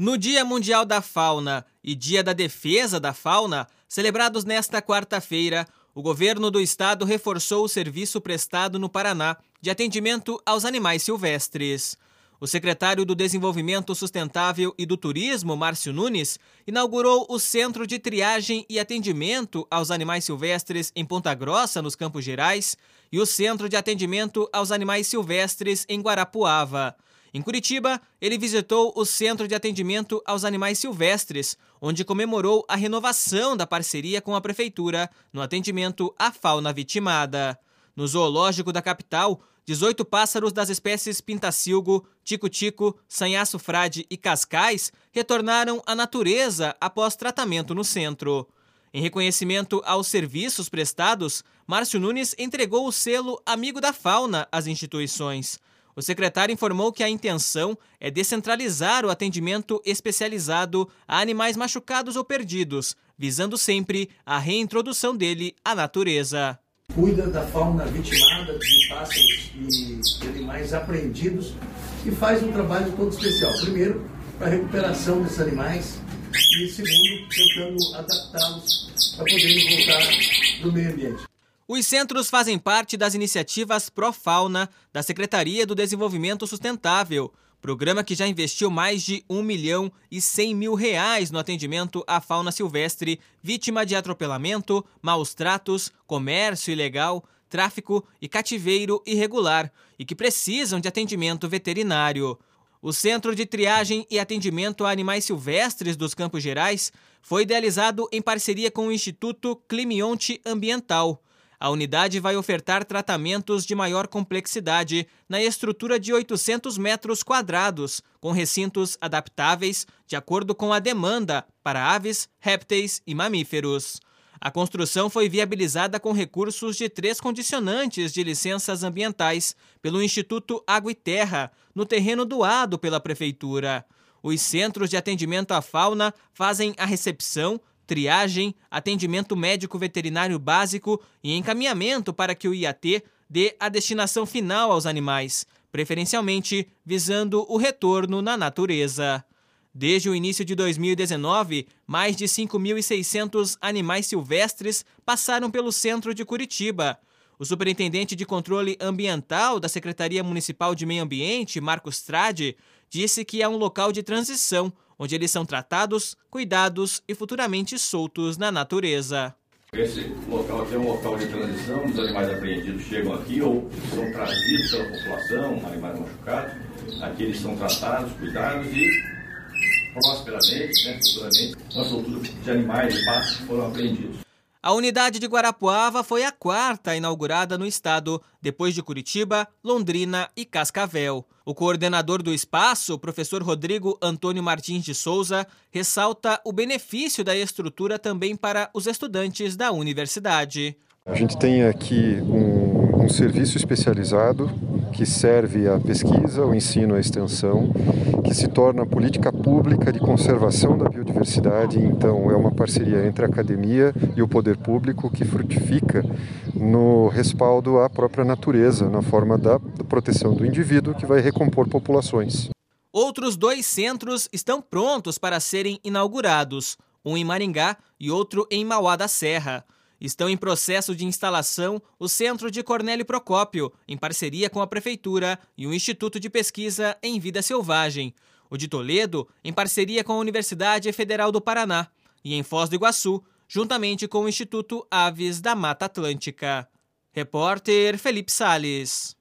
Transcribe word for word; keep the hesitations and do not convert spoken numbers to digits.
No Dia Mundial da Fauna e Dia da Defesa da Fauna, celebrados nesta quarta-feira, o governo do estado reforçou o serviço prestado no Paraná de atendimento aos animais silvestres. O secretário do Desenvolvimento Sustentável e do Turismo, Márcio Nunes, inaugurou o Centro de Triagem e Atendimento aos Animais Silvestres em Ponta Grossa, nos Campos Gerais, e o Centro de Atendimento aos Animais Silvestres em Guarapuava. Em Curitiba, ele visitou o Centro de Atendimento aos Animais Silvestres, onde comemorou a renovação da parceria com a Prefeitura no atendimento à fauna vitimada. No zoológico da capital, dezoito pássaros das espécies pintacilgo, tico-tico, sanhaço frade e cascais retornaram à natureza após tratamento no centro. Em reconhecimento aos serviços prestados, Márcio Nunes entregou o selo Amigo da Fauna às instituições. O secretário informou que a intenção é descentralizar o atendimento especializado a animais machucados ou perdidos, visando sempre a reintrodução dele à natureza. Cuida da fauna vitimada, de pássaros e animais apreendidos e faz um trabalho todo especial. Primeiro, para a recuperação desses animais e segundo, tentando adaptá-los para poderem voltar para o meio ambiente. Os centros fazem parte das iniciativas Profauna da Secretaria do Desenvolvimento Sustentável, programa que já investiu mais de um milhão e cem mil reais no atendimento à fauna silvestre vítima de atropelamento, maus tratos, comércio ilegal, tráfico e cativeiro irregular e que precisam de atendimento veterinário. O Centro de Triagem e Atendimento a Animais Silvestres dos Campos Gerais foi idealizado em parceria com o Instituto Climionte Ambiental. A unidade vai ofertar tratamentos de maior complexidade na estrutura de oitocentos metros quadrados, com recintos adaptáveis de acordo com a demanda para aves, répteis e mamíferos. A construção foi viabilizada com recursos de três condicionantes de licenças ambientais pelo Instituto Água e Terra, no terreno doado pela Prefeitura. Os centros de atendimento à fauna fazem a recepção, triagem, atendimento médico veterinário básico e encaminhamento para que o I A T dê a destinação final aos animais, preferencialmente visando o retorno na natureza. Desde o início de dois mil e dezenove, mais de cinco mil e seiscentos animais silvestres passaram pelo centro de Curitiba. O superintendente de controle ambiental da Secretaria Municipal de Meio Ambiente, Marcos Trade, disse que é um local de transição, onde eles são tratados, cuidados e futuramente soltos na natureza. Esse local aqui é um local de transição, os animais apreendidos chegam aqui ou são trazidos pela população, animais machucados. Aqui eles são tratados, cuidados e prosperamente, né, futuramente, uma soltura de animais e patos que foram apreendidos. A unidade de Guarapuava foi a quarta inaugurada no estado, depois de Curitiba, Londrina e Cascavel. O coordenador do espaço, o professor Rodrigo Antônio Martins de Souza, ressalta o benefício da estrutura também para os estudantes da universidade. A gente tem aqui um, um serviço especializado que serve à pesquisa, ao ensino, à extensão, que se torna política pública de conservação da biodiversidade. Então, é uma parceria entre a academia e o poder público que frutifica no respaldo à própria natureza, na forma da proteção do indivíduo, que vai recompor populações. Outros dois centros estão prontos para serem inaugurados, um em Maringá e outro em Mauá da Serra. Estão em processo de instalação o Centro de Cornélio Procópio, em parceria com a Prefeitura e o Instituto de Pesquisa em Vida Selvagem. O de Toledo, em parceria com a Universidade Federal do Paraná. E em Foz do Iguaçu, juntamente com o Instituto Aves da Mata Atlântica. Repórter Felipe Salles.